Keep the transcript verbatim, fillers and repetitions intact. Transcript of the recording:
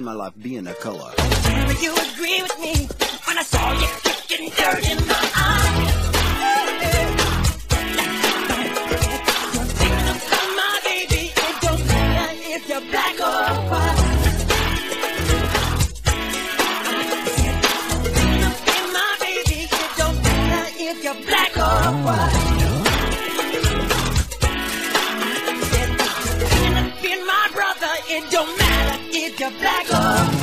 in my life being a color. Will you agree with me when I saw you kicking dirt in my eye? You're thinking about my baby. It don't matter if you're black or white. You're black or white. Being my brother, it don't matter if you're black or white.